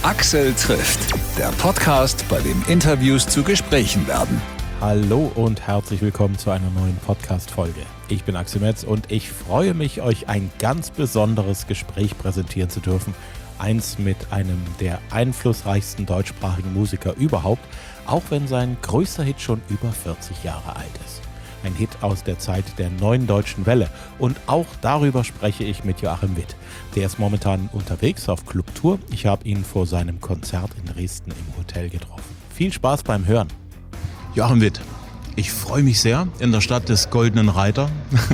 Axel trifft, der Podcast, bei dem Interviews zu Gesprächen werden. Hallo und herzlich willkommen zu einer neuen Podcast-Folge. Ich bin Axel Metz und ich freue mich, euch ein ganz besonderes Gespräch präsentieren zu dürfen. Eins mit einem der einflussreichsten deutschsprachigen Musiker überhaupt, auch wenn sein größter Hit schon über 40 Jahre alt ist. Ein Hit aus der Zeit der neuen deutschen Welle. Und auch darüber spreche ich mit Joachim Witt. Der ist momentan unterwegs auf Clubtour. Ich habe ihn vor seinem Konzert in Dresden im Hotel getroffen. Viel Spaß beim Hören. Joachim Witt, ich freue mich sehr in der Stadt des Goldenen Reiter.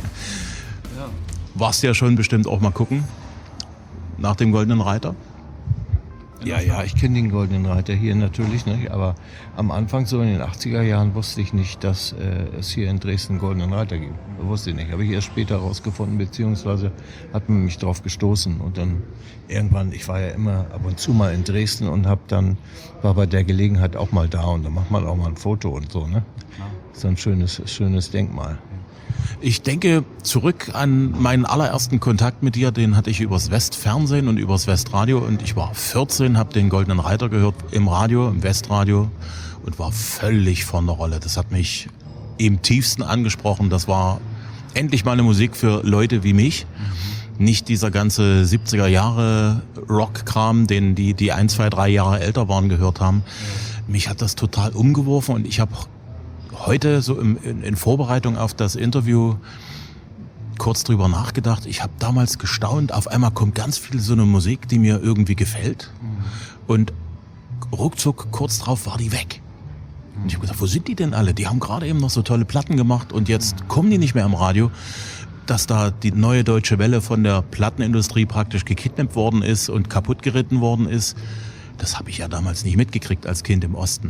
Warst ja schon bestimmt auch mal gucken nach dem Goldenen Reiter? Ja, ich kenne den Goldenen Reiter hier natürlich, ne? Aber am Anfang, so in den 80er Jahren, wusste ich nicht, dass es hier in Dresden einen Goldenen Reiter gibt. Wusste ich nicht, habe ich erst später herausgefunden, beziehungsweise hat man mich drauf gestoßen. Und dann irgendwann, ich war ja immer ab und zu mal in Dresden und war bei der Gelegenheit auch mal da und dann macht man auch mal ein Foto und so, ne? So ein schönes Denkmal. Ich denke zurück an meinen allerersten Kontakt mit dir, den hatte ich übers Westfernsehen und übers Westradio und ich war 14, habe den Goldenen Reiter gehört im Radio, im Westradio und war völlig von der Rolle. Das hat mich im tiefsten angesprochen. Das war endlich mal eine Musik für Leute wie mich. Nicht dieser ganze 70er Jahre Rock-Kram, den die 1, 2, 3 Jahre älter waren, gehört haben. Mich hat das total umgeworfen und ich habe heute so in Vorbereitung auf das Interview kurz drüber nachgedacht. Ich habe damals gestaunt, auf einmal kommt ganz viel so eine Musik, die mir irgendwie gefällt. Und ruckzuck, kurz drauf war die weg. Und ich habe gedacht, wo sind die denn alle? Die haben gerade eben noch so tolle Platten gemacht und jetzt kommen die nicht mehr im Radio. Dass da die neue deutsche Welle von der Plattenindustrie praktisch gekidnappt worden ist und kaputt geritten worden ist, das habe ich ja damals nicht mitgekriegt als Kind im Osten.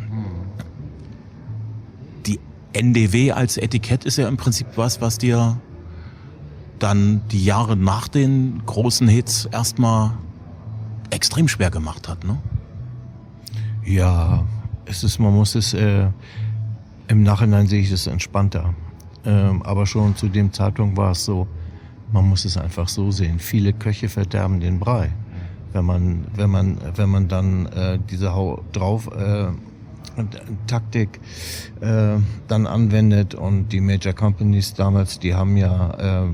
Die NDW als Etikett ist ja im Prinzip was dir dann die Jahre nach den großen Hits erstmal extrem schwer gemacht hat, ne? Ja, man muss es, im Nachhinein sehe ich es entspannter. Aber schon zu dem Zeitpunkt war es so, man muss es einfach so sehen. Viele Köche verderben den Brei. Wenn man dann diese Hau drauf Taktik dann anwendet und die Major Companies damals, die haben ja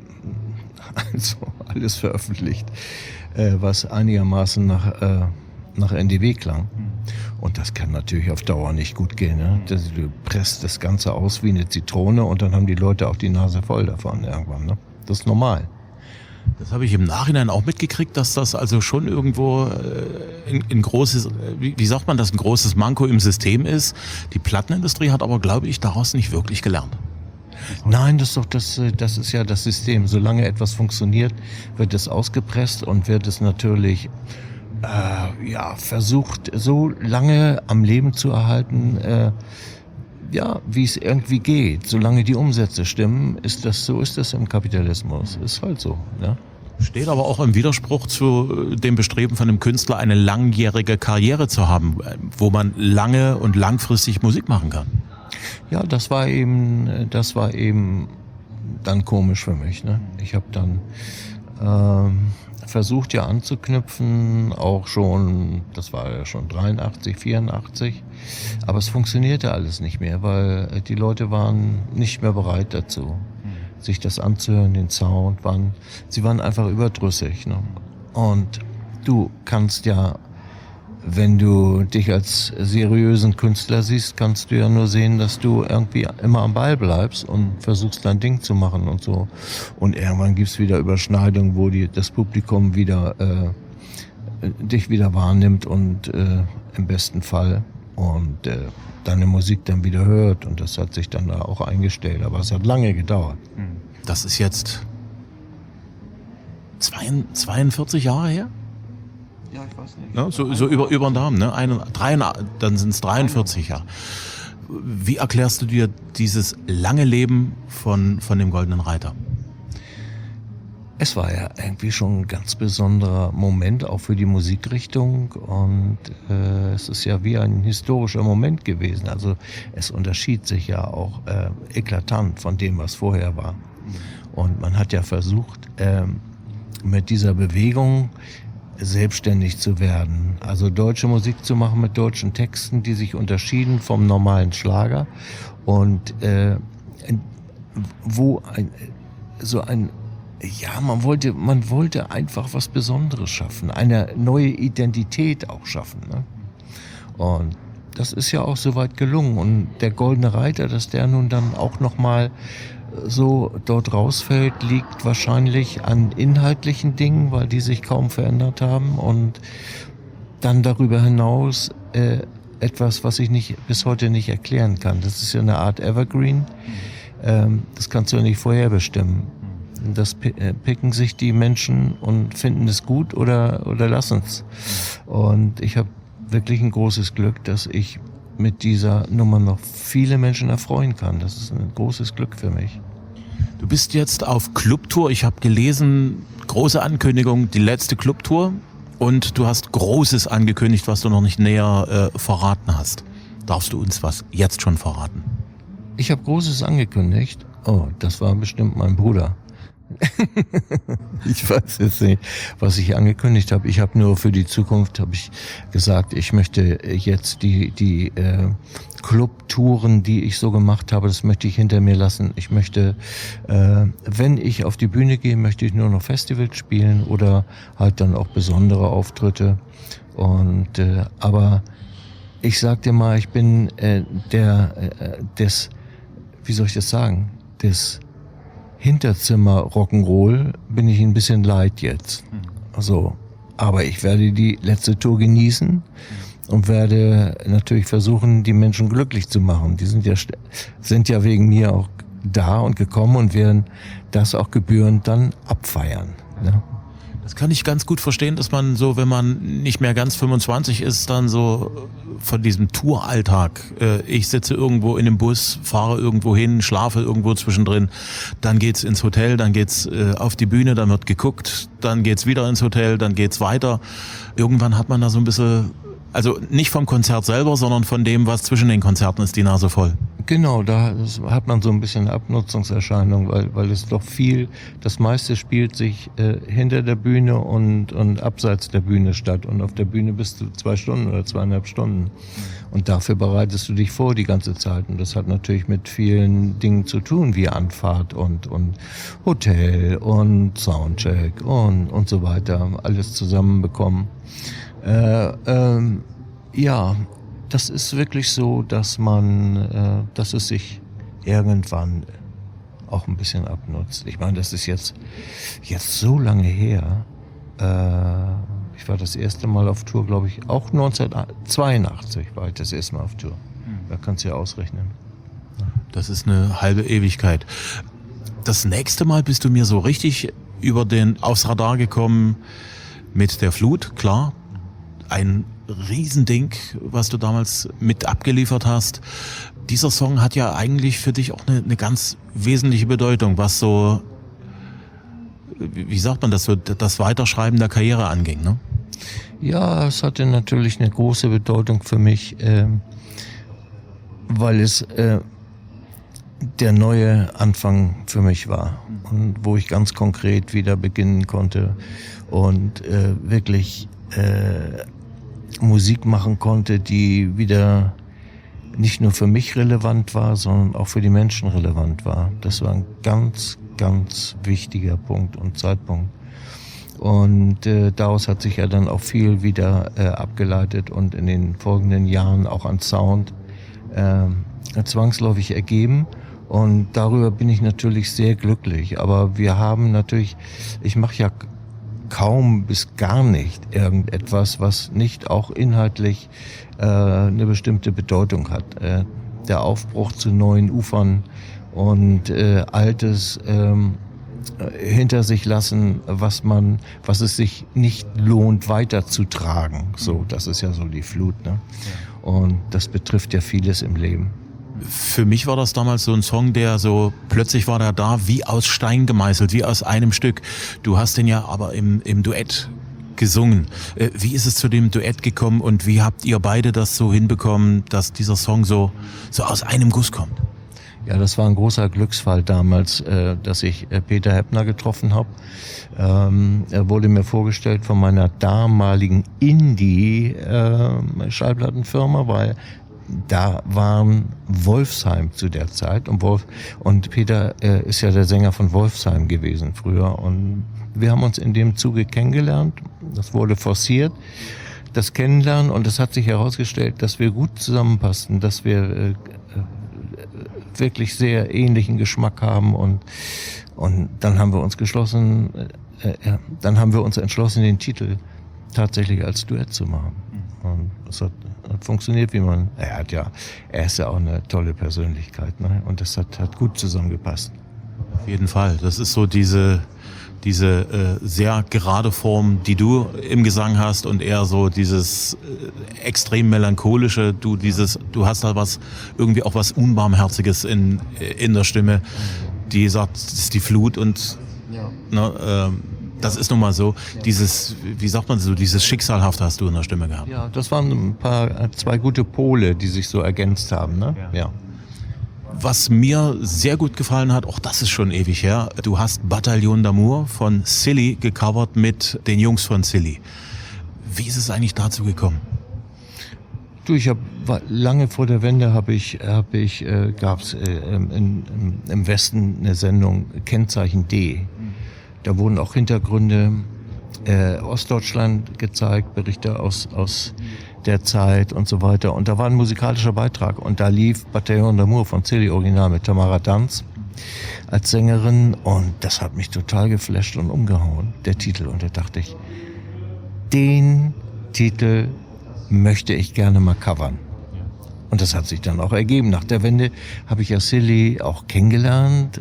also alles veröffentlicht, was einigermaßen nach NDW klang. Und das kann natürlich auf Dauer nicht gut gehen. Ne? Du presst das Ganze aus wie eine Zitrone und dann haben die Leute auch die Nase voll davon irgendwann. Ne? Das ist normal. Das habe ich im Nachhinein auch mitgekriegt, dass das also schon irgendwo ein großes, wie sagt man das, ein großes Manko im System ist. Die Plattenindustrie hat aber, glaube ich, daraus nicht wirklich gelernt. Nein, das ist ja das System. Solange etwas funktioniert, wird es ausgepresst und wird es natürlich versucht, so lange am Leben zu erhalten, wie es irgendwie geht. Solange die Umsätze stimmen, ist das im Kapitalismus. Ist halt so. Ja? Steht aber auch im Widerspruch zu dem Bestreben von einem Künstler, eine langjährige Karriere zu haben, wo man lange und langfristig Musik machen kann. Ja, das war eben dann komisch für mich. Ne? Ich habe dann versucht ja anzuknüpfen, auch schon, das war ja schon 83, 84, aber es funktionierte alles nicht mehr, weil die Leute waren nicht mehr bereit dazu, sich das anzuhören, den Sound, sie waren einfach überdrüssig. Ne? Und du kannst ja, wenn du dich als seriösen Künstler siehst, kannst du ja nur sehen, dass du irgendwie immer am Ball bleibst und versuchst dein Ding zu machen und so. Und irgendwann gibt's wieder Überschneidungen, wo das Publikum dich wieder wahrnimmt und im besten Fall und deine Musik dann wieder hört. Und das hat sich dann auch eingestellt, aber es hat lange gedauert. Das ist jetzt 42 Jahre her? Ja, ich weiß nicht. Ja, so über den Daumen, ne? Dann sind es 43 Jahre. Wie erklärst du dir dieses lange Leben von dem Goldenen Reiter? Es war ja irgendwie schon ein ganz besonderer Moment, auch für die Musikrichtung. Und es ist ja wie ein historischer Moment gewesen. Also es unterschied sich ja auch eklatant von dem, was vorher war. Und man hat ja versucht, mit dieser Bewegung selbstständig zu werden. Also deutsche Musik zu machen mit deutschen Texten, die sich unterschieden vom normalen Schlager. Und man wollte einfach was Besonderes schaffen, eine neue Identität auch schaffen. Ne? Und das ist ja auch soweit gelungen. Und der Goldene Reiter, dass der nun dann auch nochmal so dort rausfällt, liegt wahrscheinlich an inhaltlichen Dingen, weil die sich kaum verändert haben. Und dann darüber hinaus etwas, was ich bis heute nicht erklären kann. Das ist ja eine Art Evergreen. Das kannst du ja nicht vorherbestimmen. Das picken sich die Menschen und finden es gut oder lassen es. Und ich habe wirklich ein großes Glück, dass ich mit dieser Nummer noch viele Menschen erfreuen kann. Das ist ein großes Glück für mich. Du bist jetzt auf Clubtour. Ich habe gelesen, große Ankündigung, die letzte Clubtour. Und du hast Großes angekündigt, was du noch nicht näher verraten hast. Darfst du uns was jetzt schon verraten? Ich habe Großes angekündigt. Oh, das war bestimmt mein Bruder. Ich weiß jetzt nicht, was ich angekündigt habe. Ich habe nur für die Zukunft gesagt, ich möchte jetzt die Clubtouren, die ich so gemacht habe, das möchte ich hinter mir lassen. Ich möchte, wenn ich auf die Bühne gehe, möchte ich nur noch Festivals spielen oder halt dann auch besondere Auftritte. Und aber ich sag dir mal, ich bin wie soll ich das sagen, des Hinterzimmer Rock'n'Roll bin ich ein bisschen leid jetzt. Also, aber ich werde die letzte Tour genießen und werde natürlich versuchen, die Menschen glücklich zu machen. Die sind ja wegen mir auch da und gekommen und werden das auch gebührend dann abfeiern. Ne? Das kann ich ganz gut verstehen, dass man so, wenn man nicht mehr ganz 25 ist, dann so von diesem Touralltag, ich sitze irgendwo in einem Bus, fahre irgendwo hin, schlafe irgendwo zwischendrin, dann geht's ins Hotel, dann geht's auf die Bühne, dann wird geguckt, dann geht's wieder ins Hotel, dann geht's weiter. Irgendwann hat man da so ein bisschen, also nicht vom Konzert selber, sondern von dem, was zwischen den Konzerten ist, die Nase voll. Genau, da hat man so ein bisschen Abnutzungserscheinung, weil es doch das meiste spielt sich hinter der Bühne und abseits der Bühne statt. Und auf der Bühne bist du 2 Stunden oder 2,5 Stunden. Und dafür bereitest du dich vor die ganze Zeit. Und das hat natürlich mit vielen Dingen zu tun, wie Anfahrt und Hotel und Soundcheck und so weiter. Alles zusammenbekommen. Ja, das ist wirklich so, dass es sich irgendwann auch ein bisschen abnutzt. Ich meine, das ist jetzt so lange her. Ich war das erste Mal auf Tour, glaube ich, auch 1982 war ich das erste Mal auf Tour. Da kannst du ja ausrechnen. Das ist eine halbe Ewigkeit. Das nächste Mal bist du mir so richtig aufs Radar gekommen mit der Flut, klar. Ein Riesending, was du damals mit abgeliefert hast. Dieser Song hat ja eigentlich für dich auch eine ganz wesentliche Bedeutung, was so, wie sagt man das, so das Weiterschreiben der Karriere anging, ne? Ja, es hatte natürlich eine große Bedeutung für mich, weil es der neue Anfang für mich war und wo ich ganz konkret wieder beginnen konnte und wirklich Musik machen konnte, die wieder nicht nur für mich relevant war, sondern auch für die Menschen relevant war. Das war ein ganz, ganz wichtiger Punkt und Zeitpunkt. Und daraus hat sich ja dann auch viel wieder abgeleitet und in den folgenden Jahren auch an Sound zwangsläufig ergeben. Und darüber bin ich natürlich sehr glücklich. Aber wir haben natürlich, ich mache ja kaum bis gar nicht irgendetwas, was nicht auch inhaltlich eine bestimmte Bedeutung hat. Der Aufbruch zu neuen Ufern und Altes hinter sich lassen, was es sich nicht lohnt weiterzutragen. So, das ist ja so die Flut, ne? Und das betrifft ja vieles im Leben. Für mich war das damals so ein Song, der so, plötzlich war der da wie aus Stein gemeißelt, wie aus einem Stück. Du hast den ja aber im Duett gesungen. Wie ist es zu dem Duett gekommen und wie habt ihr beide das so hinbekommen, dass dieser Song so aus einem Guss kommt? Ja, das war ein großer Glücksfall damals, dass ich Peter Heppner getroffen habe. Er wurde mir vorgestellt von meiner damaligen Indie-Schallplattenfirma, weil da waren Wolfsheim zu der Zeit und Peter ist ja der Sänger von Wolfsheim gewesen früher und wir haben uns in dem Zuge kennengelernt. Das wurde forciert, das Kennenlernen, und es hat sich herausgestellt, dass wir gut zusammenpassen, dass wir wirklich sehr ähnlichen Geschmack haben und dann haben wir uns entschlossen, den Titel tatsächlich als Duett zu machen. Und es hat funktioniert, er ist ja auch eine tolle Persönlichkeit, ne? Und das hat gut zusammengepasst. Auf jeden Fall. Das ist so diese sehr gerade Form, die du im Gesang hast, und eher so dieses extrem melancholische, du hast da irgendwie auch was Unbarmherziges in der Stimme, die sagt, das ist die Flut und das ist nun mal so, dieses Schicksalhafte hast du in der Stimme gehabt. Ja, das waren zwei gute Pole, die sich so ergänzt haben, ne? Ja. Was mir sehr gut gefallen hat, auch das ist schon ewig her, du hast Bataillon d'Amour von Silly gecovert mit den Jungs von Silly. Wie ist es eigentlich dazu gekommen? Du, lange vor der Wende gab's im Westen eine Sendung Kennzeichen D. Da wurden auch Hintergründe Ostdeutschland gezeigt, Berichte aus der Zeit und so weiter. Und da war ein musikalischer Beitrag und da lief Bataillon d'Amour von Silly Original mit Tamara Danz als Sängerin und das hat mich total geflasht und umgehauen, der Titel. Und da dachte ich, den Titel möchte ich gerne mal covern. Und das hat sich dann auch ergeben. Nach der Wende habe ich ja Silly auch kennengelernt,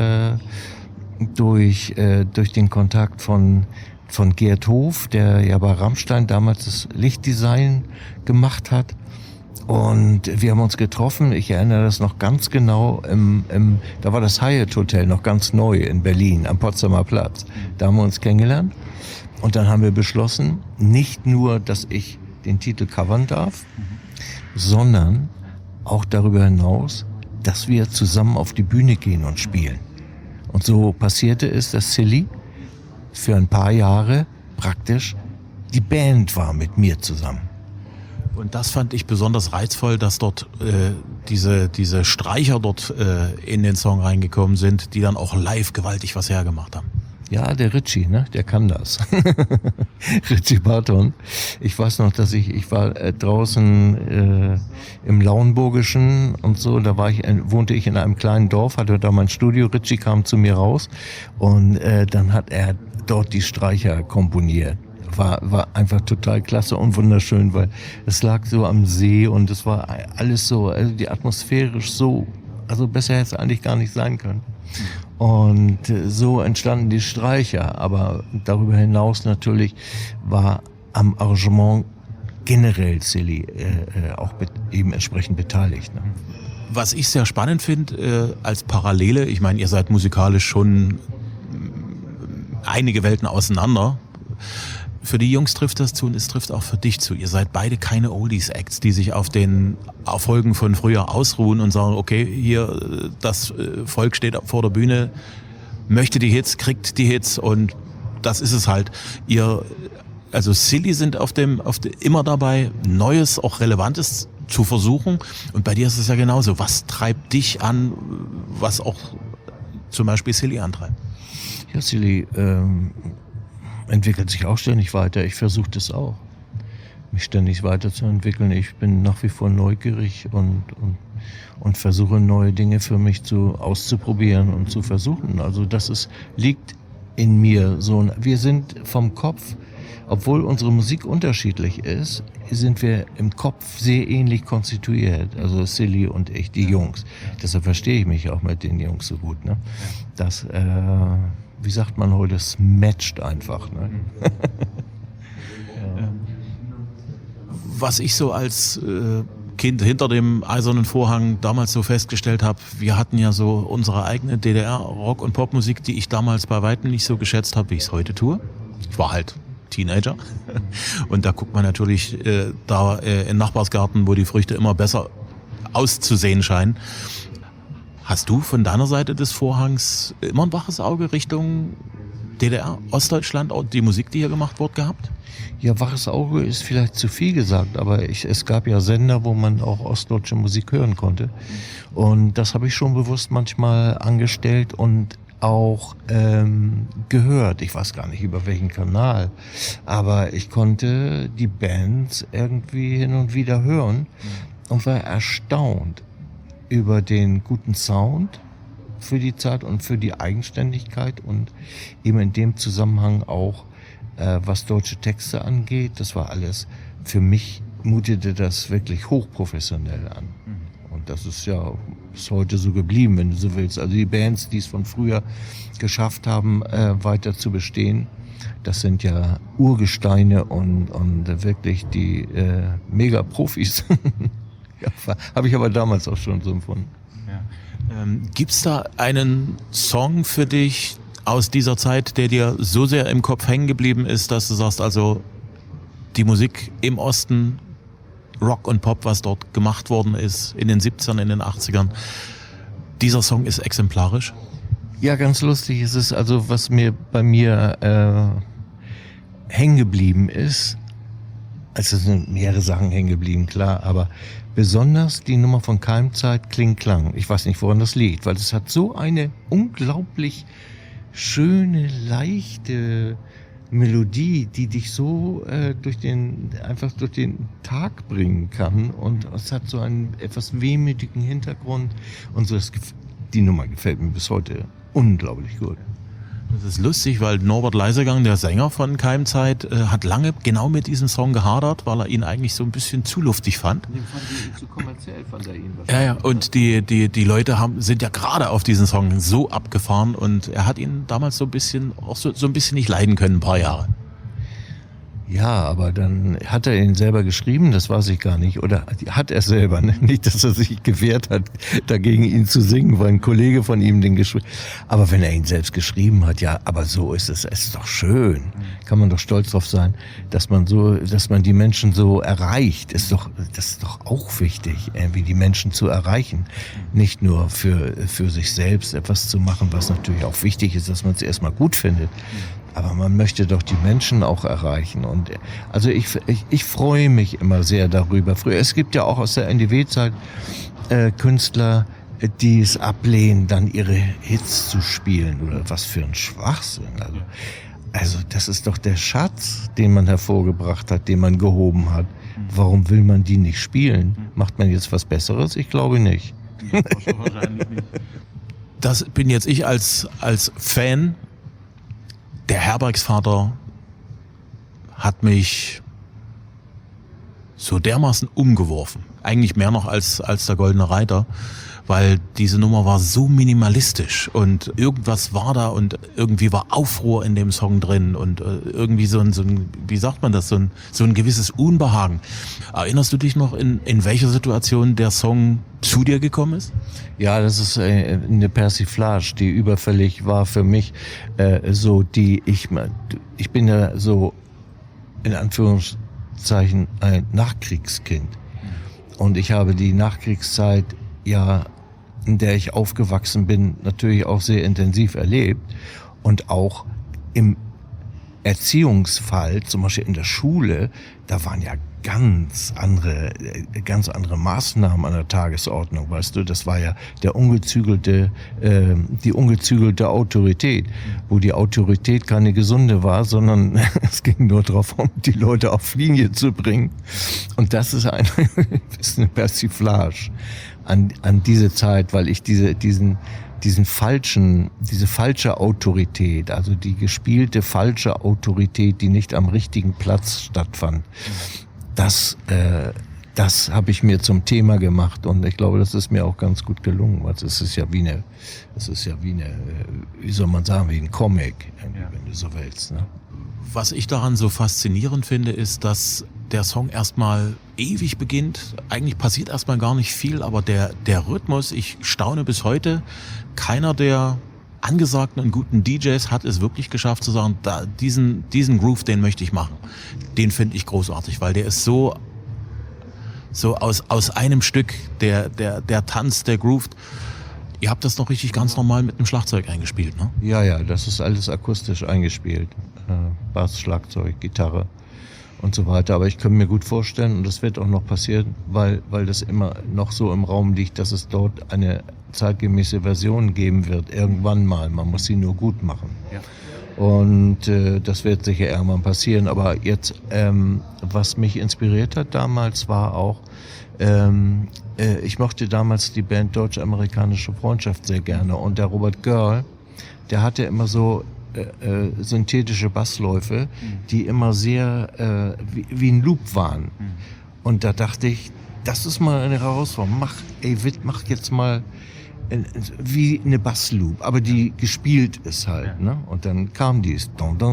durch den Kontakt von Gerd Hof, der ja bei Rammstein damals das Lichtdesign gemacht hat. Und wir haben uns getroffen, ich erinnere das noch ganz genau, da war das Hyatt Hotel noch ganz neu in Berlin, am Potsdamer Platz. Da haben wir uns kennengelernt und dann haben wir beschlossen, nicht nur, dass ich den Titel covern darf, sondern auch darüber hinaus, dass wir zusammen auf die Bühne gehen und spielen. Und so passierte es, dass Silly für ein paar Jahre praktisch die Band war mit mir zusammen. Und das fand ich besonders reizvoll, dass dort diese Streicher dort in den Song reingekommen sind, die dann auch live gewaltig was hergemacht haben. Ja, der Ritchie, ne, der kann das. Ritchie Barton. Ich weiß noch, dass ich war draußen im Lauenburgischen und so, da wohnte ich in einem kleinen Dorf, hatte da mein Studio, Ritchie kam zu mir raus und dann hat er dort die Streicher komponiert. War einfach total klasse und wunderschön, weil es lag so am See und es war alles so, also die atmosphärisch so, also besser hätte es eigentlich gar nicht sein können. Und so entstanden die Streicher, aber darüber hinaus natürlich war am Arrangement generell Silly auch eben entsprechend beteiligt. Ne? Was ich sehr spannend finde als Parallele, ich meine, ihr seid musikalisch schon einige Welten auseinander. Für die Jungs trifft das zu und es trifft auch für dich zu. Ihr seid beide keine Oldies-Acts, die sich auf den Erfolgen von früher ausruhen und sagen, okay, hier, das Volk steht vor der Bühne, möchte die Hits, kriegt die Hits und das ist es halt. Also Silly sind immer dabei, Neues, auch Relevantes zu versuchen und bei dir ist es ja genauso. Was treibt dich an, was auch zum Beispiel Silly antreibt? Ja, Silly entwickelt sich auch ständig weiter. Ich versuche das auch, mich ständig weiterzuentwickeln. Ich bin nach wie vor neugierig und versuche neue Dinge für mich auszuprobieren und zu versuchen. Also liegt in mir so. Wir sind vom Kopf, obwohl unsere Musik unterschiedlich ist, sind wir im Kopf sehr ähnlich konstituiert. Also Silly und ich, die Jungs. Deshalb verstehe ich mich auch mit den Jungs so gut. Ne? Das wie sagt man heute, es matcht einfach. Ne? Ja. Was ich so als Kind hinter dem eisernen Vorhang damals so festgestellt habe, wir hatten ja so unsere eigene DDR-Rock- und Popmusik, die ich damals bei weitem nicht so geschätzt habe, wie ich es heute tue. Ich war halt Teenager und da guckt man natürlich im Nachbarsgarten, wo die Früchte immer besser auszusehen scheinen. Hast du von deiner Seite des Vorhangs immer ein waches Auge Richtung DDR, Ostdeutschland, die Musik, die hier gemacht wurde, gehabt? Ja, waches Auge ist vielleicht zu viel gesagt, aber es gab ja Sender, wo man auch ostdeutsche Musik hören konnte. Und das habe ich schon bewusst manchmal angestellt und auch gehört. Ich weiß gar nicht über welchen Kanal, aber ich konnte die Bands irgendwie hin und wieder hören und war erstaunt über den guten Sound für die Zeit und für die Eigenständigkeit und eben in dem Zusammenhang auch, was deutsche Texte angeht. Das war alles, für mich mutete das wirklich hochprofessionell an. Und das ist ja bis heute so geblieben, wenn du so willst. Also die Bands, die es von früher geschafft haben, weiter zu bestehen, das sind ja Urgesteine und wirklich die Mega-Profis. Ja, habe ich aber damals auch schon so empfunden. Ja. Gibt's da einen Song für dich aus dieser Zeit, der dir so sehr im Kopf hängen geblieben ist, dass du sagst, also die Musik im Osten, Rock und Pop, was dort gemacht worden ist in den 70ern, in den 80ern, dieser Song ist exemplarisch? Ja, ganz lustig ist es, also was bei mir hängen geblieben ist, also es sind mehrere Sachen hängen geblieben, klar, aber besonders die Nummer von Keimzeit, Kling Klang. Ich weiß nicht, woran das liegt, weil es hat so eine unglaublich schöne, leichte Melodie, die dich so durch den Tag bringen kann, und es hat so einen etwas wehmütigen Hintergrund und so. Die Nummer gefällt mir bis heute unglaublich gut. Das ist lustig, weil Norbert Leisegang, der Sänger von Keimzeit, hat lange genau mit diesem Song gehadert, weil er ihn eigentlich so ein bisschen zu luftig fand. Den fand ich zu kommerziell, fand er ihn wahrscheinlich. Ja, und die Leute sind ja gerade auf diesen Song so abgefahren, und er hat ihn damals so ein bisschen nicht leiden können, ein paar Jahre. Ja, aber dann hat er ihn selber geschrieben, das weiß ich gar nicht. Oder hat er selber, ne? Nicht, dass er sich gewehrt hat, dagegen ihn zu singen, weil ein Kollege von ihm den geschrieben hat. Aber wenn er ihn selbst geschrieben hat, ja, aber so ist es. Es ist doch schön. Kann man doch stolz drauf sein, dass man die Menschen so erreicht. Das ist doch auch wichtig, irgendwie die Menschen zu erreichen. Nicht nur für sich selbst etwas zu machen, was natürlich auch wichtig ist, dass man es erstmal gut findet. Aber man möchte doch die Menschen auch erreichen. Und also ich freue mich immer sehr darüber. Es gibt ja auch aus der NDW-Zeit Künstler, die es ablehnen, dann ihre Hits zu spielen. Oder was für ein Schwachsinn. Also das ist doch der Schatz, den man hervorgebracht hat, den man gehoben hat. Warum will man die nicht spielen? Macht man jetzt was Besseres? Ich glaube nicht. Wahrscheinlich nicht. Das bin jetzt ich als Fan. Der Herbergsvater hat mich so dermaßen umgeworfen. Eigentlich mehr noch als der Goldene Reiter, weil diese Nummer war so minimalistisch und irgendwas war da und irgendwie war Aufruhr in dem Song drin und irgendwie so ein, wie sagt man das, so ein gewisses Unbehagen. Erinnerst du dich noch, in welcher Situation der Song zu dir gekommen ist? Ja, das ist eine Persiflage, die überfällig war für mich. Ich bin ja so in Anführungszeichen ein Nachkriegskind. Und ich habe die Nachkriegszeit, ja, in der ich aufgewachsen bin, natürlich auch sehr intensiv erlebt. Und auch im Erziehungsfall, zum Beispiel in der Schule, da waren ja ganz andere Maßnahmen an der Tagesordnung, weißt du, das war ja die ungezügelte Autorität, wo die Autorität keine gesunde war, sondern es ging nur darum, die Leute auf Linie zu bringen. Und das ist eine Persiflage an diese Zeit, weil ich diese falsche Autorität, also die gespielte falsche Autorität, die nicht am richtigen Platz stattfand, das habe ich mir zum Thema gemacht, und ich glaube, das ist mir auch ganz gut gelungen, weil es ist ja wie soll man sagen, wie ein Comic, wenn du so willst, ne? Was ich daran so faszinierend finde, ist, dass der Song erstmal ewig beginnt. Eigentlich passiert erstmal gar nicht viel, aber der Rhythmus, ich staune bis heute, keiner der angesagten und guten DJs hat es wirklich geschafft zu sagen, diesen Groove, den möchte ich machen. Den finde ich großartig, weil der ist so aus einem Stück, der Tanz, der Groove. Ihr habt das noch richtig ganz normal mit dem Schlagzeug eingespielt, ne? Ja, das ist alles akustisch eingespielt. Bass, Schlagzeug, Gitarre und so weiter. Aber ich kann mir gut vorstellen, und das wird auch noch passieren, weil das immer noch so im Raum liegt, dass es dort eine zeitgemäße Version geben wird. Irgendwann mal. Man muss sie nur gut machen. Ja. Und das wird sicher irgendwann passieren. Aber jetzt, was mich inspiriert hat damals, war auch, ich mochte damals die Band Deutsch-Amerikanische Freundschaft sehr gerne. Und der Robert Görl, der hatte immer so synthetische Bassläufe, die immer sehr wie ein Loop waren. Und da dachte ich, das ist mal eine Herausforderung. Mach jetzt mal wie eine Bassloop, aber die gespielt ist halt, ne? Und dann kam dies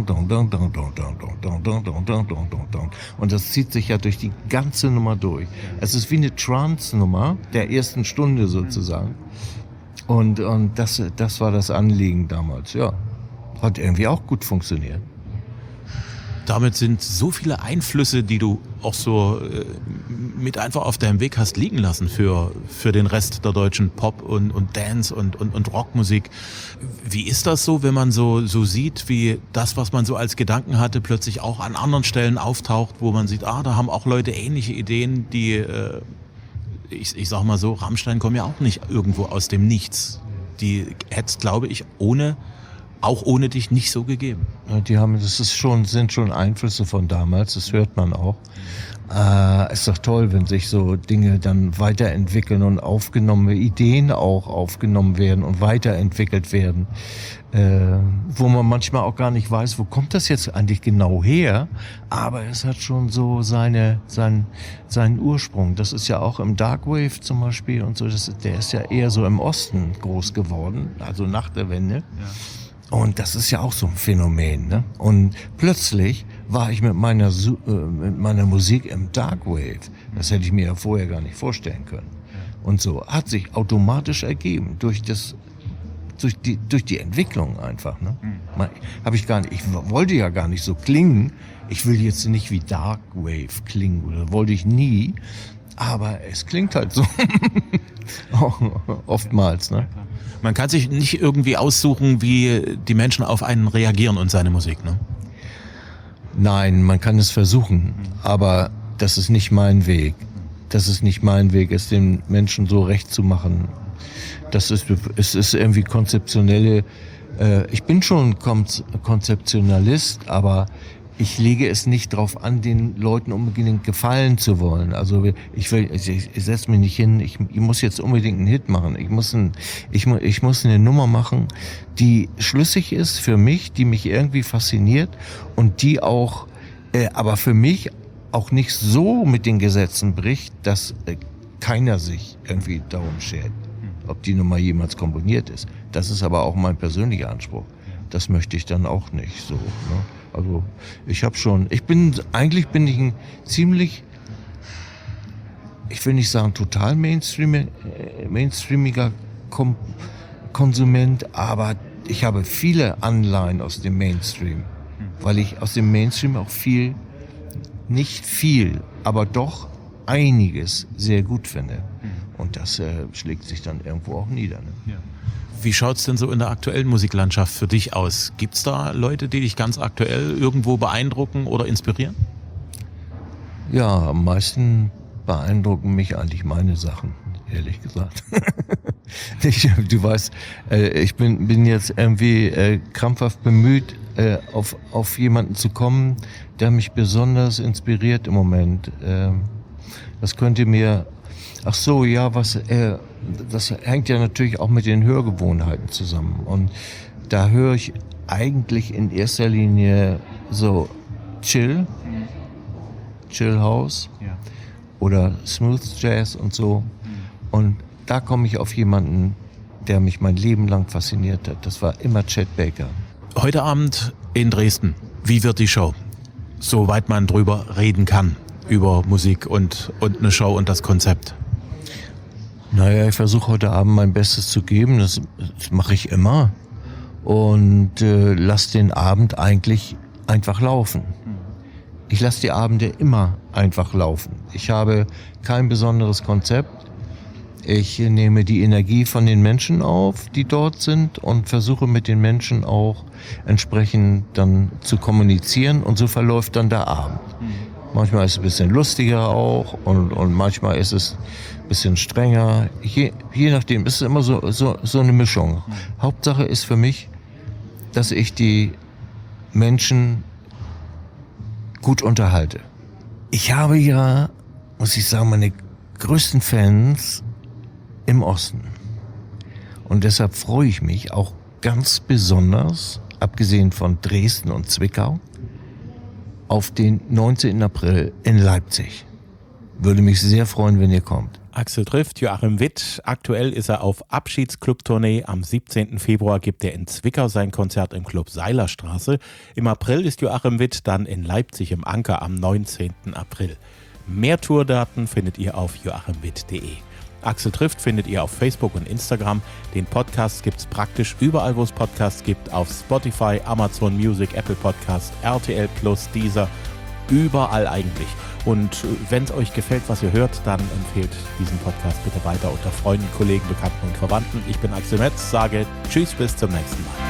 und das zieht sich ja durch die ganze Nummer durch. Es ist wie eine Trance-Nummer der ersten Stunde sozusagen. Und das war das Anliegen damals, ja. Hat irgendwie auch gut funktioniert. Damit sind so viele Einflüsse, die du auch so mit einfach auf deinem Weg hast liegen lassen für den Rest der deutschen Pop- und Dance- und Rockmusik. Wie ist das so, wenn man so sieht, wie das, was man so als Gedanken hatte, plötzlich auch an anderen Stellen auftaucht, wo man sieht, da haben auch Leute ähnliche Ideen, die, ich sag mal so, Rammstein kommen ja auch nicht irgendwo aus dem Nichts. Die hätte es, glaube ich, auch ohne dich nicht so gegeben. Ja, sind schon Einflüsse von damals, das hört man auch. Ist doch toll, wenn sich so Dinge dann weiterentwickeln und Ideen auch aufgenommen werden und weiterentwickelt werden, wo man manchmal auch gar nicht weiß, wo kommt das jetzt eigentlich genau her, aber es hat schon so seinen Ursprung. Das ist ja auch im Darkwave zum Beispiel und so, der ist ja eher so im Osten groß geworden, also nach der Wende. Ja. Und das ist ja auch so ein Phänomen, ne? Und plötzlich war ich mit meiner Musik im Darkwave. Das hätte ich mir ja vorher gar nicht vorstellen können. Und so hat sich automatisch ergeben durch die Entwicklung einfach, ne? Ich wollte ja gar nicht so klingen. Ich will jetzt nicht wie Darkwave klingen, oder wollte ich nie. Aber es klingt halt so. Oftmals, ne? Man kann sich nicht irgendwie aussuchen, wie die Menschen auf einen reagieren und seine Musik, ne? Nein, man kann es versuchen, aber das ist nicht mein Weg. Das ist nicht mein Weg, es den Menschen so recht zu machen. Es ist irgendwie konzeptionelle, ich bin schon Konzeptionalist, aber ich lege es nicht drauf an, den Leuten unbedingt gefallen zu wollen. Also ich setze mich nicht hin, ich muss jetzt unbedingt einen Hit machen. Ich muss eine Nummer machen, die schlüssig ist für mich, die mich irgendwie fasziniert und die auch, aber für mich auch nicht so mit den Gesetzen bricht, dass keiner sich irgendwie darum schert, ob die Nummer jemals komponiert ist. Das ist aber auch mein persönlicher Anspruch. Das möchte ich dann auch nicht so, ne? Also eigentlich bin ich ein ziemlich, ich will nicht sagen total mainstreamiger Konsument, aber ich habe viele Anleihen aus dem Mainstream, weil ich aus dem Mainstream auch nicht viel, aber doch einiges sehr gut finde. Und das schlägt sich dann irgendwo auch nieder, ne? Ja. Wie schaut's denn so in der aktuellen Musiklandschaft für dich aus? Gibt's da Leute, die dich ganz aktuell irgendwo beeindrucken oder inspirieren? Ja, am meisten beeindrucken mich eigentlich meine Sachen, ehrlich gesagt. Du weißt, ich bin jetzt irgendwie krampfhaft bemüht, auf jemanden zu kommen, der mich besonders inspiriert im Moment. Das könnte mir... Ach so, ja, das hängt ja natürlich auch mit den Hörgewohnheiten zusammen. Und da höre ich eigentlich in erster Linie so Chill House oder Smooth Jazz und so. Und da komme ich auf jemanden, der mich mein Leben lang fasziniert hat. Das war immer Chet Baker. Heute Abend in Dresden. Wie wird die Show? Soweit man drüber reden kann. Über Musik und eine Show und das Konzept. Naja, ich versuche heute Abend mein Bestes zu geben, das mache ich immer und lasse den Abend eigentlich einfach laufen. Ich lasse die Abende immer einfach laufen. Ich habe kein besonderes Konzept. Ich nehme die Energie von den Menschen auf, die dort sind, und versuche mit den Menschen auch entsprechend dann zu kommunizieren, und so verläuft dann der Abend. Manchmal ist es ein bisschen lustiger auch und manchmal ist es ein bisschen strenger. Je nachdem, es ist immer so eine Mischung. Hauptsache ist für mich, dass ich die Menschen gut unterhalte. Ich habe ja, muss ich sagen, meine größten Fans im Osten. Und deshalb freue ich mich auch ganz besonders, abgesehen von Dresden und Zwickau, auf den 19. April in Leipzig. Würde mich sehr freuen, wenn ihr kommt. Axel trifft Joachim Witt. Aktuell ist er auf Abschiedsclub-Tournee. Am 17. Februar gibt er in Zwickau sein Konzert im Club Seilerstraße. Im April ist Joachim Witt dann in Leipzig im Anker am 19. April. Mehr Tourdaten findet ihr auf joachimwitt.de. Axel trifft findet ihr auf Facebook und Instagram. Den Podcast gibt's praktisch überall, wo es Podcasts gibt. Auf Spotify, Amazon Music, Apple Podcast, RTL Plus, Deezer, überall eigentlich. Und wenn es euch gefällt, was ihr hört, dann empfehlt diesen Podcast bitte weiter unter Freunden, Kollegen, Bekannten und Verwandten. Ich bin Axel Metz, sage Tschüss, bis zum nächsten Mal.